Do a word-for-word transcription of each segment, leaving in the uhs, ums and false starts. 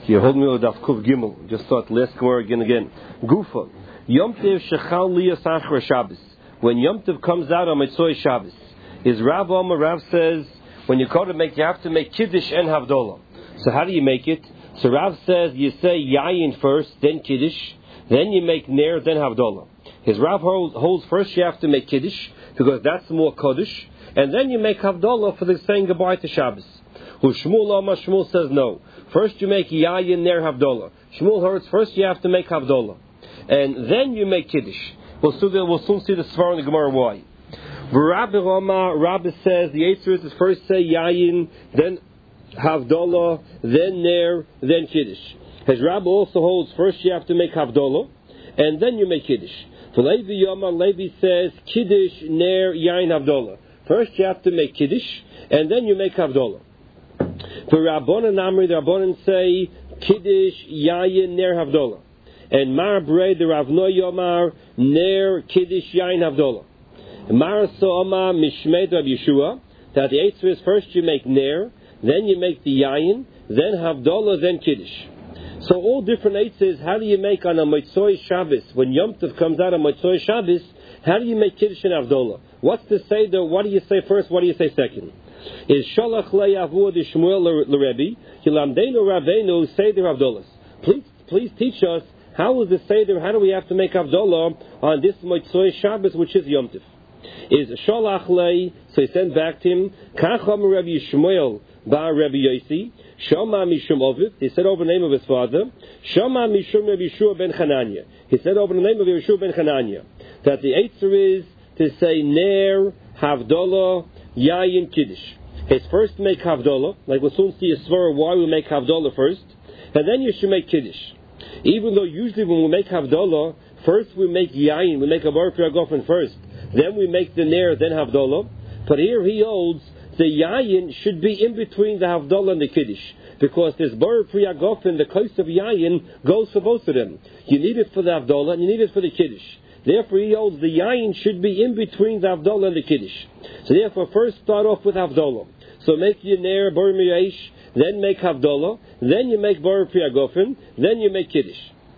You hold me with Kuv Gimel. Just thought last Gemara again again. Gufa. Yom Tov shechal liyas achra Shabbos. When Yom Tov comes out on Mitzvah Shabbos, is Rav Omer Rav says when you go to make, you have to make Kiddush and Havdalah. So how do you make it? So Rav says you say Yayin first, then Kiddush, then you make Ner, then Havdalah. His Rav holds, holds first you have to make Kiddush because that's more Kodesh, and then you make Havdalah for the saying goodbye to Shabbos. Who Shmuel Omar Shmuel says no. First you make Yayin Ner Havdalah. Shmuel holds first you have to make Havdalah, and then you make Kiddush. We'll soon, we'll soon see the Svar in the Gemara why. Rabbi Rama, Rabbi says the answer is first say Yayin, then Havdalah, then Ner, then Kiddush. His Rabbi also holds first you have to make Havdalah, and then you make Kiddush. For Levi Yoma, Levi says Kiddush, Ner, Yayin, Havdalah. First you have to make Kiddush, and then you make Havdalah. For Rabbanan Amri, the Rabbanan say Kiddush, Yayin, Ner, Havdalah. And Mar Brei, the Ravno Yomar, Ner, Kiddush, Yayin, Havdalah. Mar So'oma, Mishmed, Rav Yeshua, that the answer is first you make Ner, then you make the Yayin, then Havdalah, then Kiddush. So all different answers, how do you make on a Motzoi Shabbos? When Yom Tov comes out on Motzoi Shabbos, how do you make Kiddush and Havdalah? What's the Seder? What do you say first? What do you say second? Is Shalach le'avur de Shmuel l'Rebbe, Yilamdeinu Rabbeinu Seder Havdalas. Please, please teach us, how is the Seder, how do we have to make Havdalah on this Motzoi Shabbos, which is Yom Tov? Is Shalach le, so he sent back to him, Kacham Rabbi Shmuel Bar Rabbi Yossi, Shama Mishum Ovid, he said over the name of his father, Shama Mishum Rabbi Yeshua ben Chananya, he said over the name of Yeshua ben Chananya, that the answer is to say Ner, Havdalah, Yayin, Kiddush. His first make Havdalah, like we'll soon see a svara why we make Havdalah first, and then you should make Kiddush. Even though usually when we make Havdalah, first we make Yayin, we make a Bar Priyagofen first, then we make the Ner, then Havdalah. But here he holds the Yayin should be in between the Havdalah and the Kiddush, because this Bar Priyagofen, the coast of Yayin, goes for both of them. You need it for the Havdalah and you need it for the Kiddush. Therefore he holds the Yayin should be in between the Havdalah and the Kiddush. So therefore first start off with Havdalah. So make your Ner, Bar Miyaish, then make Havdalah, then you make Bar Priyagofen, then you make Kiddush.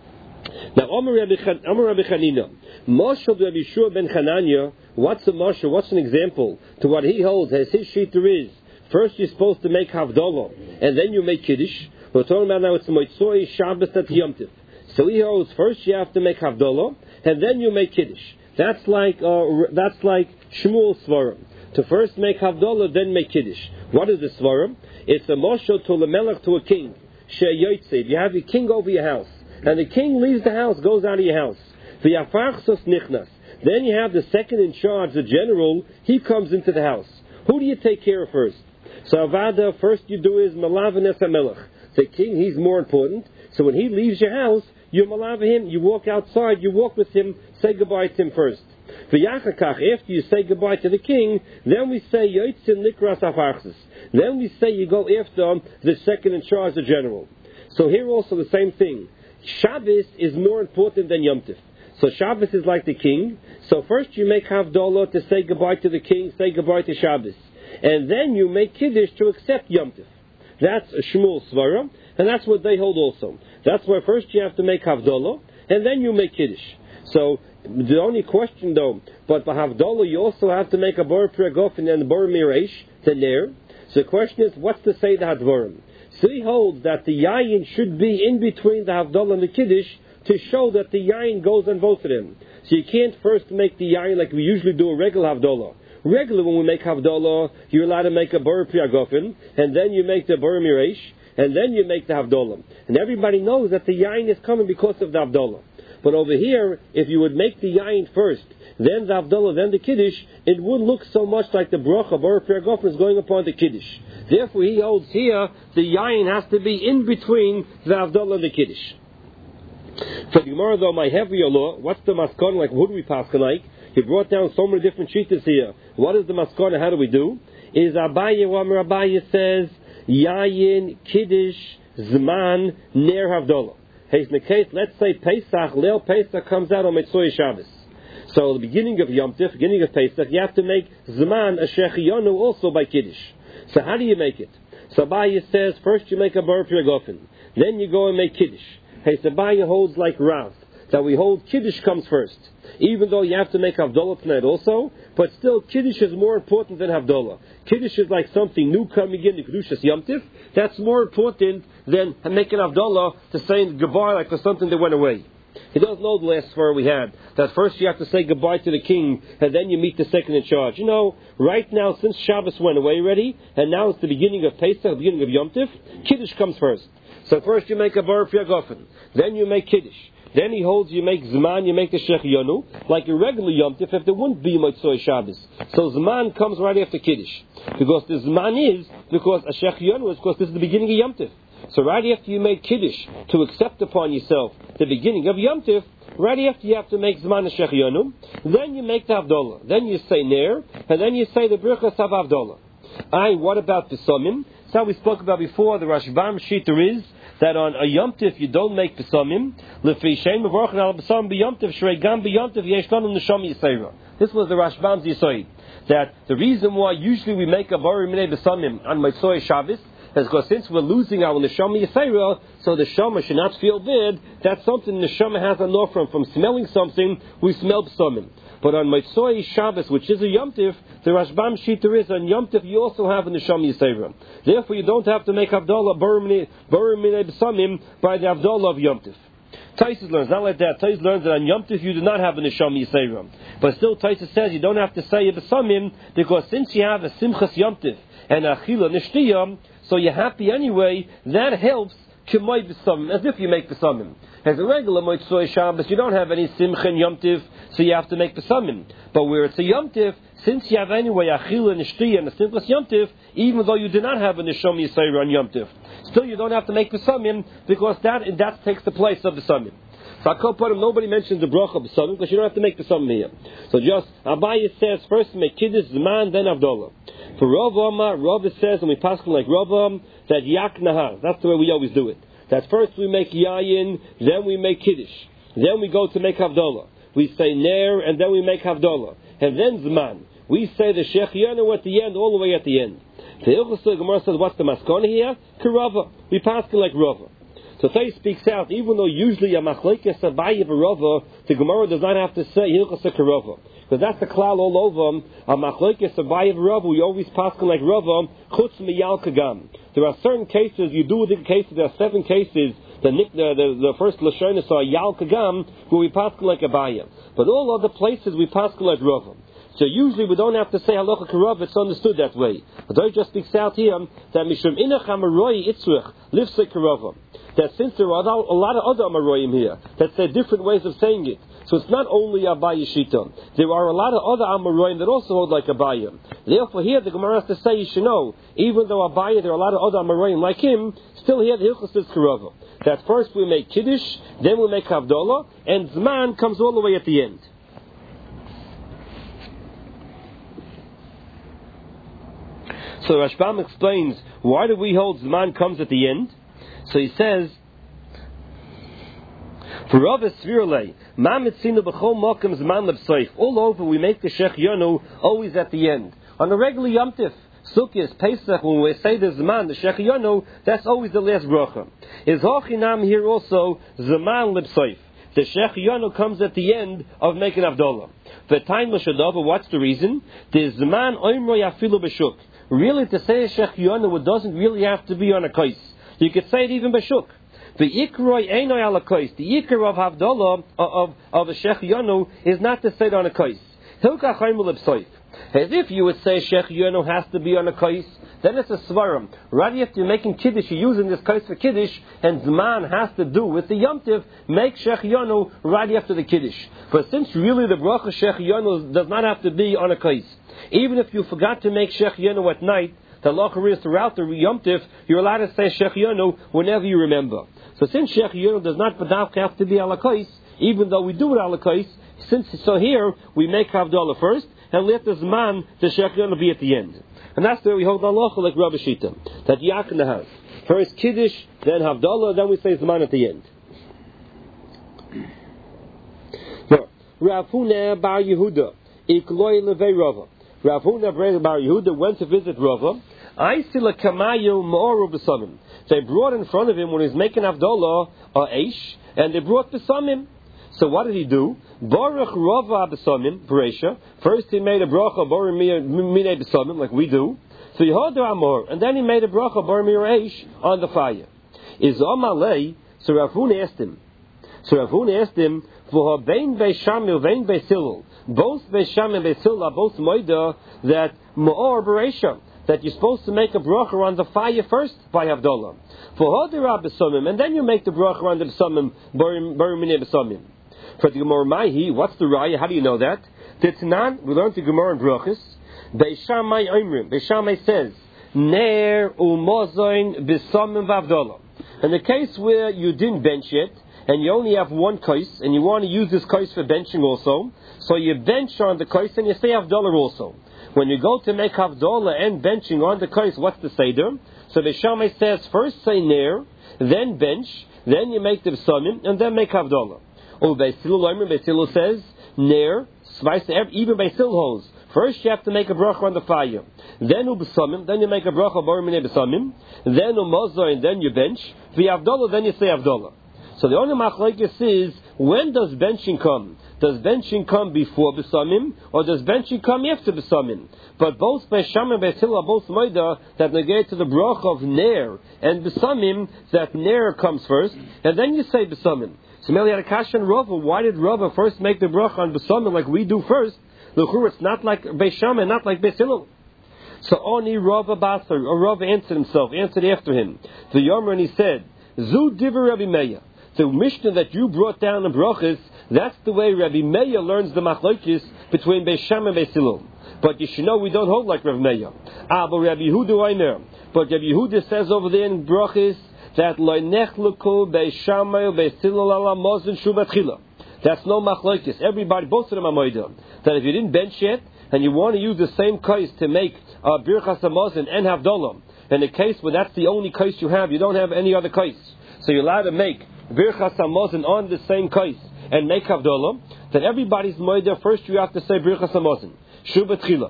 Now, Amar Rabbi Chanina, Moshe Rabbi Yeshua ben Chananya, what's a Moshe, what's an example to what he holds as his shita is? First you're supposed to make Havdalah, and then you make Kiddush. We're talking about now it's Motzoi Shabbos at Yom Tov. So he holds first you have to make Havdalah, and then you make Kiddush. That's like uh, that's like Shmuel Svarim. To first make Havdalah, then make Kiddush. What is the Svarim? It's a Moshe to the Melech, to a king. She'yotzei. You have your king over your house, and the king leaves the house, goes out of your house. V'yafachsos nichnas. Then you have the second in charge, the general. He comes into the house. Who do you take care of first? So Avada, first you do is Malav Melech. The king, he's more important. So when he leaves your house, you Malav him. You walk outside. You walk with him. Say goodbye to him first. V'yachakach. After you say goodbye to the king, then we say Yotzin Nikras Afarchus. Then we say you go after the second in charge, the general. So here also the same thing. Shabbos is more important than Yom Tov. So Shabbos is like the king. So first you make Havdalah to say goodbye to the king, say goodbye to Shabbos. And then you make Kiddush to accept Yom Tov. That's a Shmuel Svara, and that's what they hold also. That's why first you have to make Havdalah, and then you make Kiddush. So the only question though, but for Havdalah you also have to make a Bar Priyagofen and a Bar Miresh, the Ner. So the question is, what's to say the Hadvarim? So he holds that the Yayin should be in between the Havdalah and the Kiddush to show that the Yayin goes on both of them. So you can't first make the Yayin like we usually do a regular Havdalah. Regular when we make Havdalah, you're allowed to make a Bar Priyagofen, and then you make the Bar Miresh, and then you make the Havdalah. And everybody knows that the Yayin is coming because of the Havdalah. But over here, if you would make the Yayin first, then the Havdalah, then the Kiddush, it would look so much like the Bracha Bar Priyagofen is going upon the Kiddush. Therefore, he holds here the Yayin has to be in between the Havdalah and the Kiddush. For the Gemara, though, my heavier law, what's the maskon like? Who do we pass like? He brought down so many different shittas here. What is the maskon? How do we do? Is Abaye, Amar Abaye says, Yayin, Kiddush, Zman, Ner Havdalah. Hey, in the case, let's say Pesach, Leil Pesach comes out on Mitzvah Shabbos. So the beginning of Yom Tov, beginning of Pesach, you have to make Zman, a Shechiyonu also by Kiddush. So how do you make it? So Abaye says, first you make a Bar Priyagofen. then you go and make Kiddush. Hey, Sabaya holds like Rav, that we hold Kiddush comes first. Even though you have to make Havdalah tonight also, but still Kiddush is more important than Havdalah. Kiddush is like something new coming in, the Kedushas Yom Tif. That's more important than making Havdalah to say goodbye like for something that went away. He doesn't know the last swear we had, that first you have to say goodbye to the king, and then you meet the second in charge. You know, right now, since Shabbos went away already, and now it's the beginning of Pesach, the beginning of Yom Tif, Kiddush comes first. So first you make a bar for Yagofen, then you make Kiddush. Then he holds, you make Zman, you make the Shechianu, like a regular Yom Tif, if there wouldn't be Motzoi Shabbos. So Zman comes right after Kiddush. Because the Zman is, because a Shechianu is, because this is the beginning of Yom Tif. So right after you make Kiddush, to accept upon yourself the beginning of Yom Tif, right after you have to make Zman Shechianu, then you make the Havdalah. Then you say Ner, and then you say the Birchas of Havdalah. Aye, what about the Pesomim? That's how we spoke about before, the Rashbam Shiter is, that on a Yom Tif you don't make Pesomim. This was the Rashbam's Yisoid. That the reason why usually we make a Bari Minei Pesomim on Motzoi Shabbos is because since we're losing our Neshama Yisrael, so the Shama should not feel bad. That's something the Neshama has a no from. From smelling something, we smell Pesomim. But on Motzoi Shabbos, which is a Yom Tif, the Rashbam Shiter is on Yom Tif you also have a Neshama Yisrael. Therefore you don't have to make Havdalah Bari Minei Pesomim by the Havdalah of Yom Tif. Taisus learns, not like that. Taisus learns that on Yom Tif you do not have a Neshama Yisrael. But still Taisus says you don't have to say a Pesomim, because since you have a Simchas Yom Tif and a Achila Nishtiyam, so you're happy anyway, that helps K'may Pesomim, as if you make Pesomim. As a regular Motzoi Shabbos, you don't have any Simcha and Yom Tif, so you have to make Pesomim. But where it's a Yom Tif, since you have anyway Achila and Nishtiyam and a Simchas Yom Tif, even though you do not have a Neshama Yisrael on Yom Tif, still you don't have to make Pesomim, because that that takes the place of Pesomim. So I call him, nobody mentions the bracha of Pesomim, because you don't have to make Pesomim here. So just, Abaye says, first make Kiddush, Zman, then Havdalah. For Rav Omar, Rav says, and we pass him like Rav Omar, that Yak Nahar, that's the way we always do it. That first we make Yayin, then we make Kiddush. Then we go to make Havdalah. We say Ner, and then we make Havdalah. And then Zman. We say the Shechianu at the end, all the way at the end. The Ilchus Gemara says, what's the maskana here? Karava. We pass him like Rava. So Tay speaks out, even though usually a machlekes Abaye v'Rava, the Gemara does not have to say Hilchos Karava, because that's the klal all over them. A machlekes Abaye v'Rava, we always pass like Rava, chutz miyal kagam. There are certain cases, you do the cases, there are seven cases, the the, the, the first Lashonis are yal kagam, where we pass like Abaye. But all other places we pass like Rava. So usually we don't have to say halacha karav, it's understood that way. But I just speaks out here that mishum inach amaroi itzrich livsei karava. That since there are a lot of other amaroyim here that say different ways of saying it, so it's not only Abaye Shita. There are a lot of other amaroyim that also hold like Abaye. Therefore, here the Gemara has to say you should know, even though Abaye there are a lot of other amaroyim like him, still here the hilchos is karava. That first we make kiddush, then we make havdalah, and zman comes all the way at the end. So Rashbam explains, why do we hold Zman comes at the end? So he says, for Rav Svirle, Ma mitzinu b'chol mokem Zman lebsoif. All over we make the Shechianu always at the end. On a regular Yom Tif, Sukkot, Pesach, when we say the Zman, the Shechianu, that's always the last bracha. Is Hochinam here also Zman lebsoif? The Shechianu comes at the end of making Havdalah. V'taim l'shadava, what's the reason? The Zman oimro yafilu b'shuk. Really, to say a Shechianu, it doesn't really have to be on a kais. You could say it even b'shuk. The ikroi einoi ala kais. The ikr of Havdalah, of, of a Shechianu, is not to say it on a kais. Hilka chaymu lebsoif. As if you would say Shechianu has to be on a kais, then it's a svarim. Right after you're making Kiddush, you're using this kais for Kiddush, and Zman has to do with the Yom Tiv, make Shechianu right after the Kiddush. But since really the bracha Shechianu does not have to be on a kais, even if you forgot to make Shechianu at night, the halacha is throughout the Yom Tiv, you're allowed to say Shechianu whenever you remember. So since Shechianu does not have to be ala kais, even though we do it ala kais, since so here we make Havdalah first, and let the Zman, the Shechianu, be at the end. And that's where we hold the halacha like Rabbi Shita, that Yakna has. First Kiddush, then Havdalah, then we say Zman at the end. Now, Rav Huna bar Yehuda, Ikloi levei Rava. Rav Huna bar Yehuda went to visit Rava. I see la kamayu ma'oru b'samim. they brought in front of him when he was making Havdalah a Eish, and they brought Besamim. So what did he do? Baruch Rava Besamim, Beresha. First he made a bracha Baruch Mine Besamim, like we do. So Yehodu Amor, and then he made a bracha Baruch Mir Eish on the fire. Is Amalei, so Rav Huna asked him. So Rav Huna asked him, for Bein Beishamil, Bein Beisilul. Both Beisham and Beisilul are both Moida that Ma'or Beresha, that you're supposed to make a bracha on the fire first by Havdalah. For Hodira Besamim, and then you make the bracha on the Besamim, Baruch Mine Besamim. For the Gemara Maihi, what's the raya? How do you know that? Titnan, we learned the Gemara in Brachos. Beishamai Oimrim. Beishamai says, Ner umozoin besamim v'avdalah. In the case where you didn't bench it, and you only have one kais, and you want to use this kais for benching also, so you bench on the kais and you say Havdalah also. When you go to make Havdalah and benching on the kais, what's the seder? So Beishamai says, first say Ner, then bench, then you make the besamim, and then make Havdalah. Or Beisilul Omer, Beisilul says, Ner, even Beisilul holds. First you have to make a bracha on the fire. Then u'besamim, then you make a bracha Baruch Minei Besamim. Then u'mazor, and then you bench. V'yavdalah, then you say Havdalah. So the only machlokes is, when does benching come? Does benching come before Besamim, or does benching come after Besamim? But both Beisham and Beisilul are both moida that negate to the bracha of Ner and Besamim, that Ner comes first, and then you say Besamim. So Meli had a kasha and Rava. Why did Rava first make the bracha on Besamim like we do first? L'chur, it's not like Beisham and not like Beisilul. So Oni Rava Basar, or Rava answered himself, answered after him. The Yomer, and he said, Zu Diver Rabbi Meir. The Mishnah that you brought down the brachas, that's the way Rabbi Meir learns the machlokes between Beisham and Beisilul. But you should know we don't hold like Rabbi Meir. Ah, but Rabbi Yehuda I know. But Rabbi Yehuda says over there in brachas that Lo Nechluku Beishamay Beisilul Ala Mozin Shubatchila. That's no machlokes. Everybody, both of them are moida. That if you didn't bench yet, and you want to use the same kais to make uh, Birchas HaMazon and Havdalah, in a case where that's the only kais you have, you don't have any other kais, so you're allowed to make Birchas HaMazon on the same kais and make Havdalah, then everybody's moida. First you have to say Birchas HaMazon, Shu B'tchila,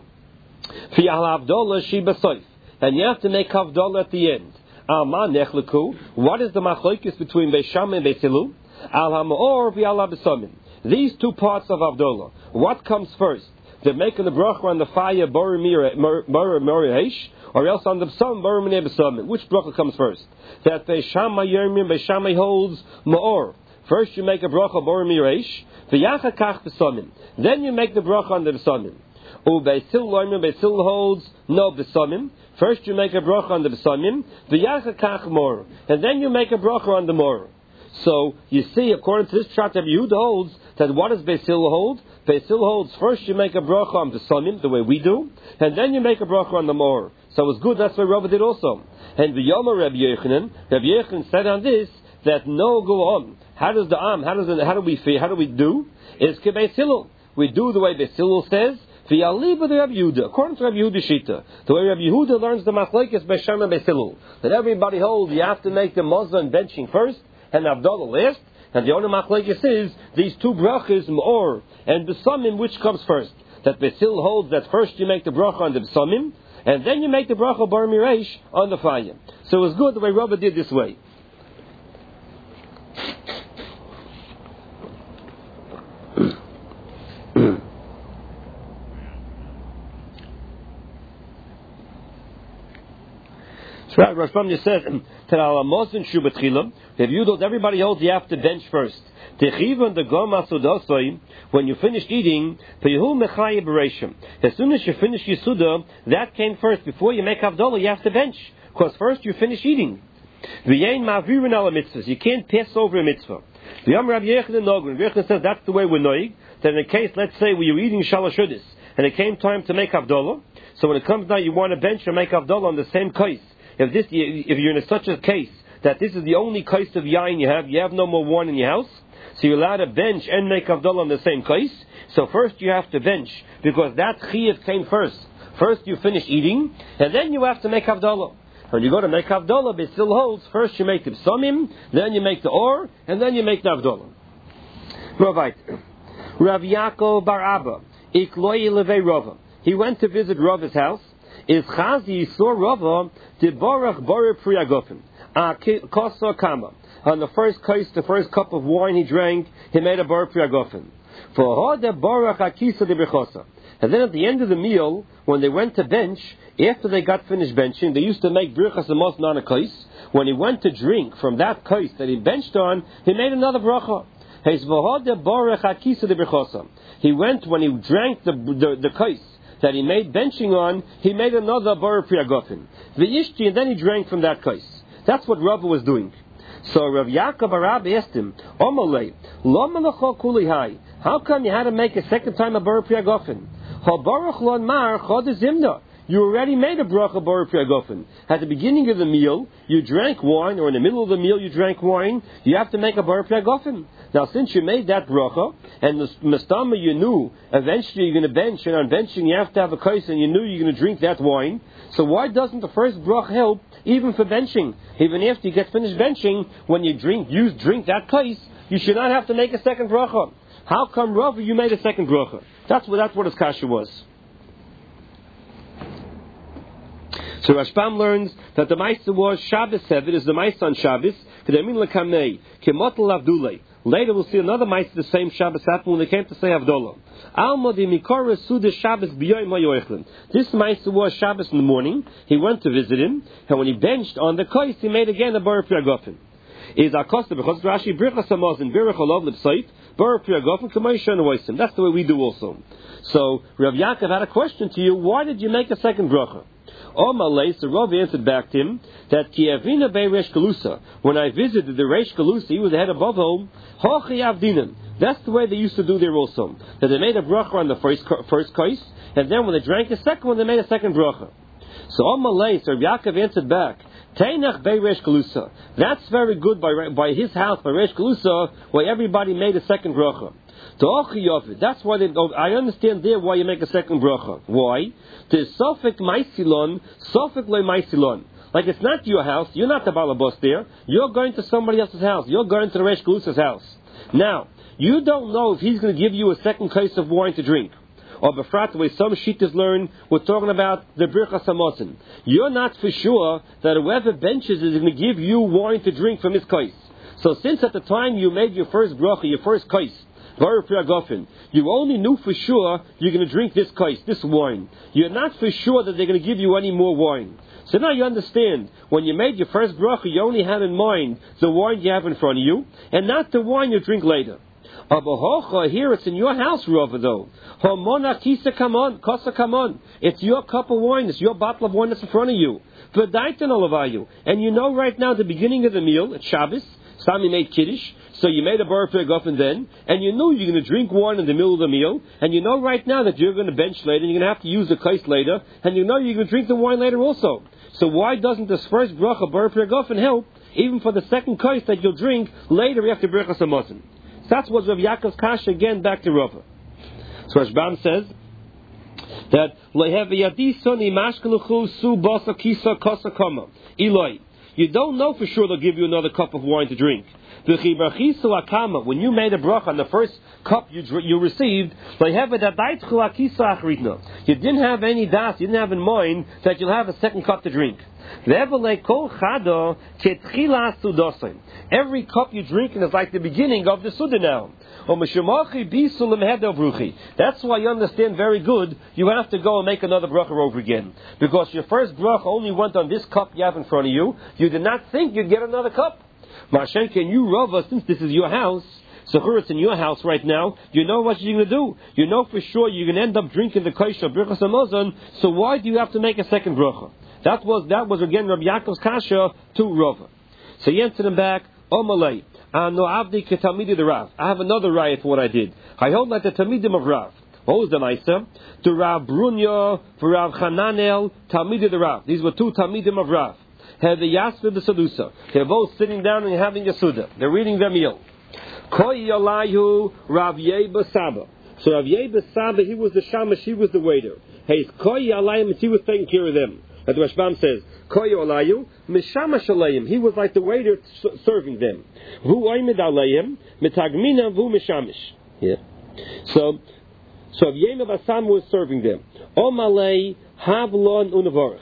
Fiyah Havdalah, Shi B'soif, and you have to make Havdalah at the end. Alma Nechleku, what is the machlokes between Beisham and Beisilul? Al HaMa'or v'Al HaBesamim. These two parts of Havdalah, what comes first? They're making the bracha on the fire, Baruch Mir Eish, or else on the Besamim, Baruch Minei Besamim. Which bracha comes first? That Beishamai Yermim, Beishamai holds Ma'or. First you make a bracha Baruch Mir Eish, v'Yacha Kach Besamim. Then you make the bracha on the Besamim. U Beisilul Yermim, Beisilul holds no Besamim. First you make a bracha on the Besamim, v'Yacha Kach Mor, and then you make a bracha on the Mor. So, you see, according to this chart, Rabbi Yehuda holds that what does Beisilul hold? Beisilul holds first you make a bracha on the Besamim, the way we do, and then you make a bracha on the Mor. So it's good, that's what Rava did also. And the Yoma Rabbi Yechanan, Rabbi Yechanan said on this, that no go on. How does the Am, how does the, how do we how do we do? Is ke Beisilul. We do the way Beisilul says, V'yaliba the Rabbi Yehuda, according to Rabbi Yehuda Shita, the way Rabbi Yehuda learns the machlokes Beisham and Beisilul, that everybody holds you have to make the Mazon benching first, and Havdalah last, and the only machlokes is these two brachas, Ma'or and Besamim, which comes first? That Beisilul holds that first you make the bracha on the Besamim, and then you make the bracha Baruch Mir Eish on the fire. So it was good the way Rava did this way. So Rosh Hashanah says that al Mozin Shu B'tchila, if you don't, everybody holds you have to bench first. Techivan the Goma Sudasoi, when you finished eating, Pehu Mechaya Bereshim. As soon as you finish your Suda, that came first. Before you make Havdalah, you have to bench, because first you finish eating. V'yein ma'avirin ala mitzvahs. You can't pass over a mitzvah. V'yam Rabbi Yechanan Nogun. Rabbi Yechanan says that's the way we're noig. That in a case, let's say we were eating Shalosh Udis, and it came time to make Havdalah. So when it comes now, you want to bench and make Havdalah on the same case. If this, if you're in such a case that this is the only case of yain you have, you have no more wine in your house, so you're allowed to bench and make Havdalah on the same case. So first you have to bench, because that chiyuv came first. First you finish eating, and then you have to make Havdalah. When you go to make Havdalah, it still holds. First you make the Besamim, then you make the Or, and then you make the Havdalah. Rav Yaakov bar Abba, Ikloyi levei Rava. He went to visit Rava's house. Is Chazi saw Rava de Barach Baruch Priyagofim. kosa kama. On the first case, the first cup of wine he drank, he made a bar priagofen. For hoda barach akisa de bechosa. And then at the end of the meal, when they went to bench, after they got finished benching, they used to make birchas amos on a kais. When he went to drink from that kais that he benched on, he made another bracha. He went, when he drank the the, the kais that he made benching on, he made another bar priagofen. V'ishti, and then he drank from that kais. That's what Rav was doing. So Rav Yaakov Arab asked him, Omalei, Lama l'cho kuli hai. How come you had to make a second time a bar priagofen? Ha-baruch lon mar chod zimna. You already made a bracha bar priagofen. At the beginning of the meal, you drank wine, or in the middle of the meal you drank wine, you have to make a bar priagofen. Now, since you made that bracha, and the mastama you knew, eventually you're going to bench, and on benching you have to have a kais, and you knew you're going to drink that wine, so why doesn't the first bracha help, even for benching? Even after you get finished benching, when you drink, you drink that kais, you should not have to make a second bracha. How come, Rav, you made a second bracha? That's what, that's what his kasha was. So Rashbam learns that the Maisa was Shabbos Sevid is the Maisa on Shabbos. Later we'll see another Maisa the same Shabbos happened when they came to say Havdalah. This Maisa was Shabbos in the morning. He went to visit him, and when he benched on the kais, he made again a bar priagofen. Is Akosta because Rashi Birchas Hamazon Birach Olav Lipsait Bar Priagofen Kamayshon Oisim. That's the way we do also. So Rav Yaakov had a question to you. Why did you make a second bracha? Omalei, so Rav answered back to him that Kiavina Bei Reish Galusa. When I visited the Reish Galusa, he was the head of Bovel. Hochi Avdinim. That's the way they used to do there also. That they made a bracha on the first first kais, and then when they drank the second one, they made a second bracha. So Omalei, so Rav Yaakov answered back. Teinach Bei Reish Galusa. That's very good by by his house, by Reish Galusa, where everybody made a second bracha. That's why they. Oh, I understand there why you make a second bracha. Why? There's Sofik Maisilon, Sofik Le Maisilon. Like it's not your house, you're not the balabos there. You're going to somebody else's house. You're going to the Reish Galusa's house. Now, you don't know if he's going to give you a second case of wine to drink. Or befrat, the way some shittas learn, we're talking about the Birchas Hamazon. You're not for sure that whoever benches is going to give you wine to drink from his kais. So since at the time you made your first bracha, your first kais, you only knew for sure you're going to drink this kais, this wine. You're not for sure that they're going to give you any more wine. So now you understand, when you made your first bracha, you only had in mind the wine you have in front of you, and not the wine you drink later. Here it's in your house, Rava, though. It's your cup of wine, it's your bottle of wine that's in front of you. And you know right now, at the beginning of the meal, it's Shabbos, Sami made Kiddush, so you made a bar priagofen then, and you knew you're going to drink wine in the middle of the meal, and you know right now that you're going to bench later, and you're going to have to use the kais later, and you know you're going to drink the wine later also. So why doesn't this first bracha, bar priagofen, help, even for the second kais that you'll drink later after Birchas Hamazon? So that's what Rav Yaakov's kasha, again, back to Rava. So Rashbam says that you don't know for sure they'll give you another cup of wine to drink. When you made a bracha on the first cup you you received, you didn't have any das, you didn't have in mind that you'll have a second cup to drink. Every cup you drink is like the beginning of the Suda now. That's why you understand very good, you have to go and make another bracha over again. Because your first bracha only went on this cup you have in front of you. You did not think you'd get another cup. Mashenka, and you, Rava, since this is your house, so it's in your house right now, you know what you're going to do. You know for sure you're going to end up drinking the kaish of Birchas Hamazon, so why do you have to make a second bracha? That was, that was again Rabbi Yaakov's kasha to Rava. So he answered him back, Omalei, Ano Avdi Ketamidi the Rav. I have another riot for what I did. I hold like the Tamidim of Rav. What was the Maisa? To Rav Brunya, for Rav Hananel, Tamidi the Rav. These were two Tamidim of Rav. Had the Yasva the Sadusa. They're both sitting down and having a Suda. They're reading their meal. Koi Yalayhu Rav Yeba Saba. So Rav Yeba Saba, he was the Shamash, he was the waiter. Hey, Koi Yalayim, he was taking care of them. As the Rashbam says, Koi Yalayhu Mishamash Alayim. He was like the waiter serving them. Vu Oimid Alayim Mitagmina Vu Mishamish. Yeah. So, so Rav Yeba Saba was serving them. Omalei Havlon Unavorach.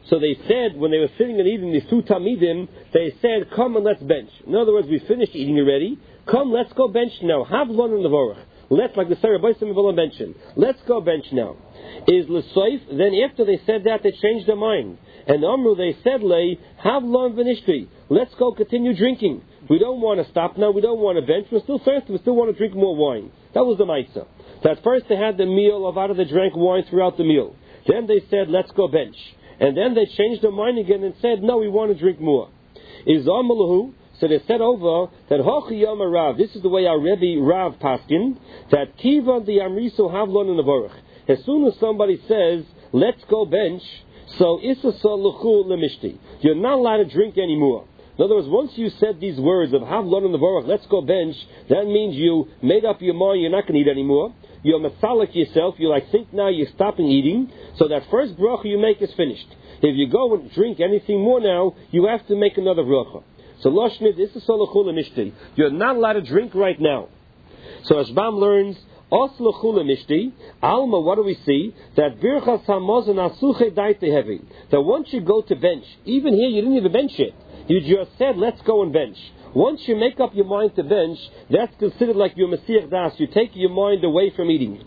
So they said, when they were sitting and eating, these two Talmidim, they said, come and let's bench. In other words, we finished eating already. Come, let's go bench now. Have lon in the vorach. Let's, like the Sarah Baisim will mention, let's go bench now. Is l'soif, then after they said that, they changed their mind. And Amru, they said, lay, have lon v'nishtri. Let's go continue drinking. We don't want to stop now, we don't want to bench, we're still thirsty, we still want to drink more wine. That was the Maisa. That first they had the meal of out of they drank wine throughout the meal. Then they said, let's go bench. And then they changed their mind again and said, no, we want to drink more. Is Amalahu, so they said over that Hochi Yom Rav, this is the way our Rebbe Rav Paskin, that Kiva the Amriso Havlon in the Vorach. As soon as somebody says, let's go bench, so Issa Saluchu Lemishti. You're not allowed to drink anymore. In other words, once you said these words of Havlon in the Vorach, let's go bench, that means you made up your mind you're not going to eat anymore. You're masalik yourself, you like think now you're stopping eating, so that first bracha you make is finished. If you go and drink anything more now, you have to make another bracha. So Lashni, this is Salachul Mishti. You're not allowed to drink right now. So Ashbam learns, Oslachul Mishti, Alma, what do we see? That Birchas Hamazon Asuche Daite Heavy. That once you go to bench, even here you didn't even bench it. You just said, let's go and bench. Once you make up your mind to bench, that's considered like your Mesiach Das. You take your mind away from eating.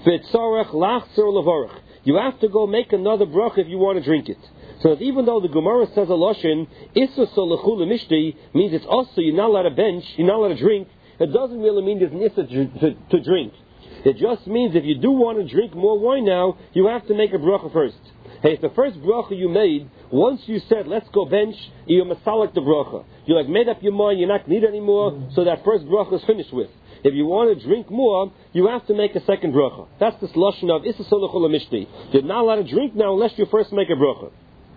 You have to go make another bracha if you want to drink it. So that even though the Gemara says a Lashon, Issa Solechul Mishti, means it's also you're not allowed to bench, you're not allowed to drink, it doesn't really mean there's an Issa to, to, to drink. It just means if you do want to drink more wine now, you have to make a bracha first. Hey, it's the first bracha you made. Once you said, let's go bench, you're masalik the bracha. You like made up your mind, you're not going to eat anymore, so that first bracha is finished with. If you want to drink more, you have to make a second bracha. That's the lashon of Issa Solechul Mishti. You're not allowed to drink now unless you first make a bracha.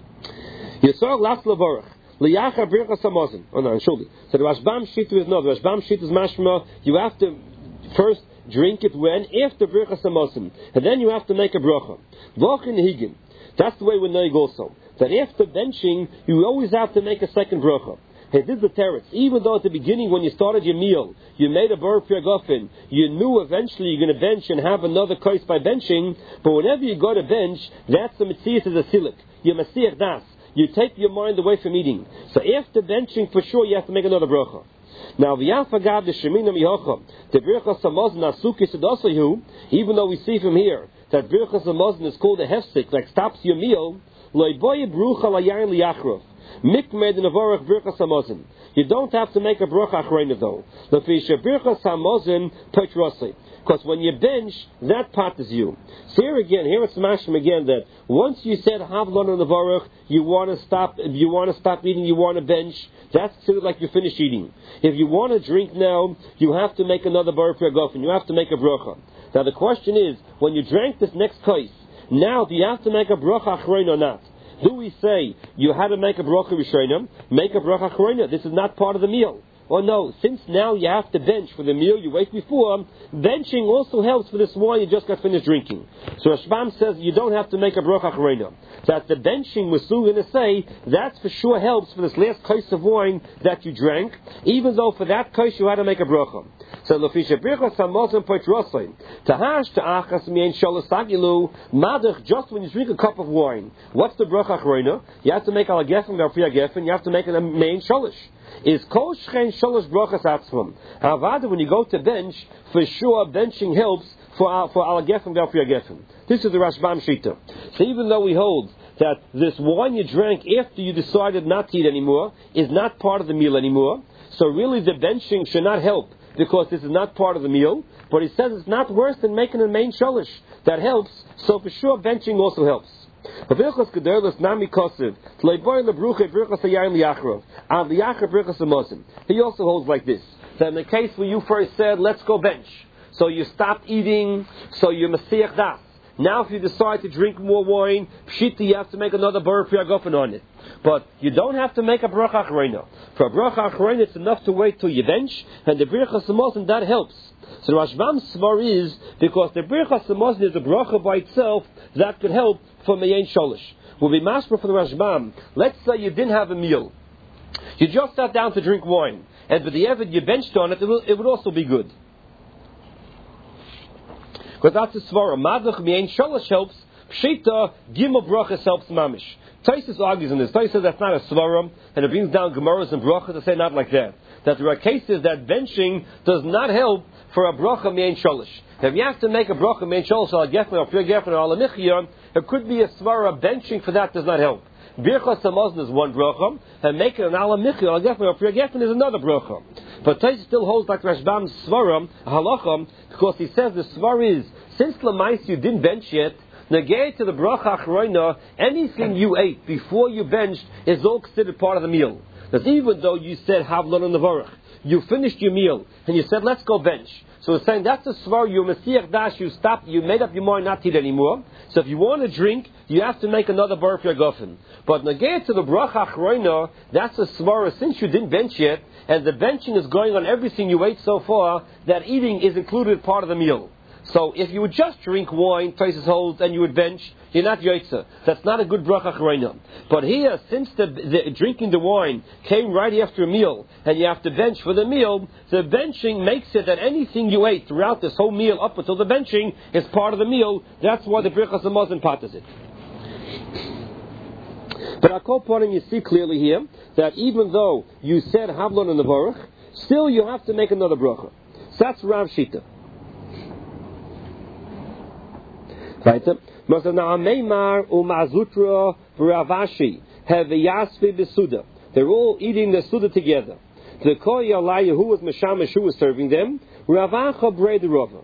Yisrael last levarach. Liyacha birchas hamazon. Oh no, surely. So the Rashbam Shitu is no. The Rashbam Shitu is mashma. You have to first drink it when? After birchas hamazon. And then you have to make a bracha. V'ochin higim. That's the way we know also. That after benching, you always have to make a second bracha. Hey, this is the teretz. Even though at the beginning when you started your meal, you made a bar pirgofen, you knew eventually you're going to bench and have another kos by benching, but whenever you go to bench, that's the mitzias as a silik. You're Mesiach Das. You take your mind away from eating. So after benching, for sure, you have to make another bracha. Now, v'yafagav the shemina mihocha, the birchas hamazon asukis edasayu, even though we see from here that birchas hamazon is called a hefsek, like stops your meal, loiboye brucha layayin liyachrov, mikmed in avorach birchas hamazon. You don't have to make a bracha achrayna though. Lefisha birchas hamazon petrosei. Because when you bench, that part is you. So here again, here it's mashim again that once you said havlon on the varach, you want to stop. If you want to stop eating, you want to bench. That's considered like you finished eating. If you want to drink now, you have to make another bar pirgofen. You have to make a bracha. Now the question is, when you drank this next kais, now do you have to make a bracha achrein or not? Do we say you had to make a bracha rishonah, make a bracha achrein? This is not part of the meal. Or no, since now you have to bench for the meal you ate before, benching also helps for this wine you just got finished drinking. So Rashbam says you don't have to make a bracha achrayna. That the benching we're soon going to say, that for sure helps for this last kais of wine that you drank, even though for that kais you had to make a bracha. So lefisha birchas hamazon poitrosay tahash ta'achas mien shalosagilu madach. Just when you drink a cup of wine, what's the bracha achrayna? You have to make al gefen v'al gefen. You have to make a main shalish. Is kol shchen shalosh brachas atzmam. However, when you go to bench, for sure benching helps for for al gefen v'al gefen. This is the Rashbam Shita. So even though we hold that this wine you drank after you decided not to eat anymore is not part of the meal anymore, so really the benching should not help because this is not part of the meal. But he says it's not worse than making a main shalish. That helps. So for sure benching also helps. He also holds like this. That in the case where you first said, let's go bench. So you stopped eating, so you're Mesiach Das. Now if you decide to drink more wine, pshita, you have to make another bar pirgofen on it. But you don't have to make a bracha achrayna. For a bracha achrayna, it's enough to wait till you bench, and the birchas hamazon, that helps. So the Rashbam's svar is, because the birchas hamazon is a bracha by itself, that could help for meyain shalish. Will be mashma for the Rashbam. Let's say you didn't have a meal. You just sat down to drink wine, and with the evid you benched on it, it, will, it would also be good. Because that's the svara. Madach meyain shalish helps. Pshita, gimel brachas helps mamish. Taisus argues in this. Taisus says that's not a svaram, and it brings down Gemaras and brachas to say not like that. That there are cases that benching does not help for a bracha mein sholish. If you have to make a bracha mein sholish al gefen or pir gefen or al michya, it could be a svara. Benching for that does not help. Birchas hamazon is one bracha, and making an al michya al gefen or pir gefen is another bracha. But Taisus still holds like Rashbam's svaram halacha, because he says the svar is since lemais you didn't bench yet. Negate to the bracha achroina, anything you ate before you benched is all considered part of the meal. Because even though you said havlon and nevarach, you finished your meal and you said let's go bench. So it's saying that's a svar. You mesiach dash. You stopped. You made up your mind not to eat anymore. So if you want to drink, you have to make another bar for your gofen. But negate to the bracha achroina, that's a svar. Since you didn't bench yet, and the benching is going on everything you ate so far, that eating is included part of the meal. So if you would just drink wine, Taisus holds, and you would bench, you're not yoitza. That's not a good bracha achroina. But here, since the, the drinking the wine came right after a meal, and you have to bench for the meal, the benching makes it that anything you ate throughout this whole meal up until the benching is part of the meal. That's why the Birchas Hamazon patters it. But I'll call upon him, you see clearly here that even though you said havlon and nevarach, still you have to make another bracha. So that's Rav Shita. Weiter. They're all eating the suda together. The koyalaya who was mashamish who was serving them. Ravacha braid Rava.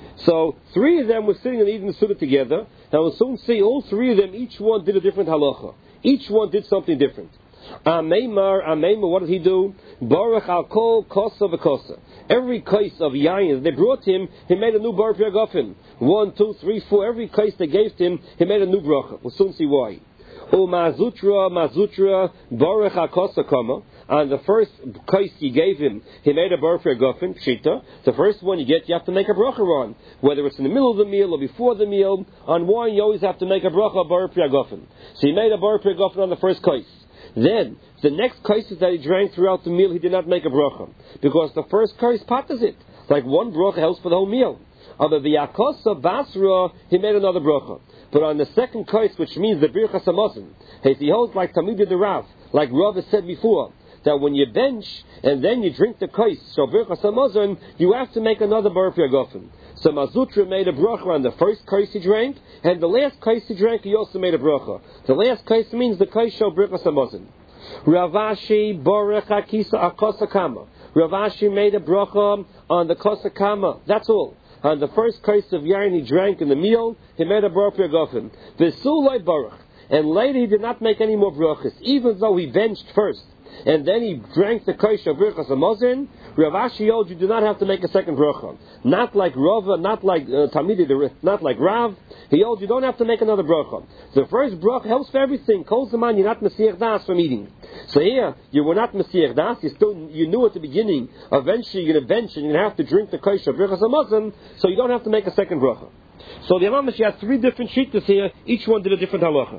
So three of them were sitting and eating the suda together. And we'll soon see all three of them. Each one did a different halacha. Each one did something different. Ameimar, Ameimar, what did he do? Baruch al kol kosa v'kosa. Every case of yayin they brought him, he made a new bar p'yagofin. One, two, three, four. Every case they gave him, he made a new bracha. We'll soon see why. O mazutra, mazutra, baruch al kosa kama. And the first case he gave him, he made a bar p'yagofin, pshita. The first one you get, you have to make a bracha on. Whether it's in the middle of the meal or before the meal, on wine you always have to make a bracha bar p'yagofin. So he made a bar p'yagofin on the first case. Then, the next cases that he drank throughout the meal, he did not make a bracha. Because the first case patters it. Like one bracha helps for the whole meal. On the V'yakosa Basra, he made another bracha. But on the second case, which means the Birchas Hamazon, he holds like Tamid the Rav, like Rav has said before, that when you bench and then you drink the kais, so Birchas Hamazon, you have to make another bar p'yagofin. So Mazutra made a bracha on the first kais he drank, and the last kais he drank, he also made a bracha. The last kais means the kais shel Birchas Hamazon. Ravashi Borech Akisa Akosa Kama. Ravashi made a bracha on the Kosa Kama. That's all. On the first kais of yain he drank in the meal, he made a bar p'yagofin. V'sulai Baruch. And later he did not make any more brachas, even though he benched first. And then he drank the kaish of Birchas Hamazon. Rav Ashi holds you do not have to make a second bracha. Not like Rava, not like uh, Tamidi, not like Rav. He holds you don't have to make another bracha. The first bracha helps for everything. Kol zaman you're not mesiach das from eating. So here you were not mesiach das. You still you knew at the beginning. Eventually you're going to bench and you're going to have to drink the kaish of Birchas Hamazon. So you don't have to make a second bracha. So the Imam has three different shittas here. Each one did a different halacha.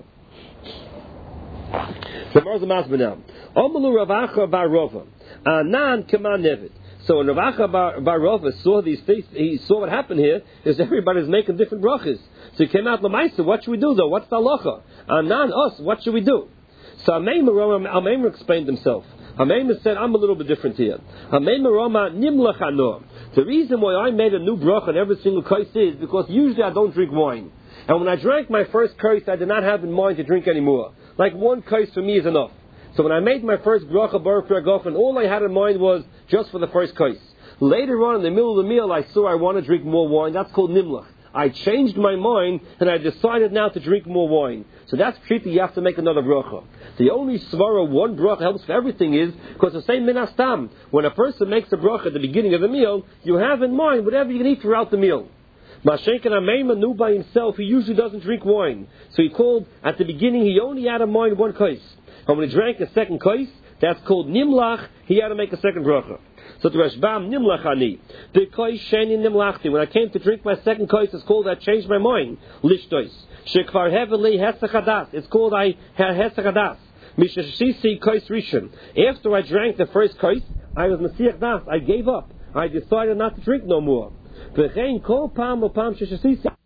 So Omalu Ravacha bar Rova, Anan Kaman Nevid. So when Ravacha bar, bar Rova saw these things, he saw what happened here is everybody's making different brachas. So he came out Lamaisa. What should we do though? What's the halacha? Anan us. What should we do? So Ameimer explained himself. Ameimer said, I'm a little bit different here. Ameimer Roma Nimlach Anor. The reason why I made a new bracha on every single case is because usually I don't drink wine. And when I drank my first case, I did not have in mind to drink anymore. Like one case for me is enough. So when I made my first bracha bar p'yagofin, all I had in mind was just for the first case. Later on, in the middle of the meal, I saw I want to drink more wine. That's called nimlach. I changed my mind and I decided now to drink more wine. So that's treaty. You have to make another bracha. The only svara one bracha helps for everything is because the same minastam. When a person makes a bracha at the beginning of the meal, you have in mind whatever you can eat throughout the meal. Mashenken Ameima knew by himself he usually doesn't drink wine. So he called, at the beginning, he only had in mind one kais. And when he drank a second kais, that's called nimlach, he had to make a second bracha. So the Rashbam, nimlach ani. The kais sheni nimlachti. When I came to drink my second kais, it's called I changed my mind. Lishtois. Shekvar heavily hesachadas. It's called I had hesachadas. Mishashisi kais rishon. After I drank the first kais, I was mesiach das. I gave up. I decided not to drink no more. V'chein kol pam o pam sheshasisi.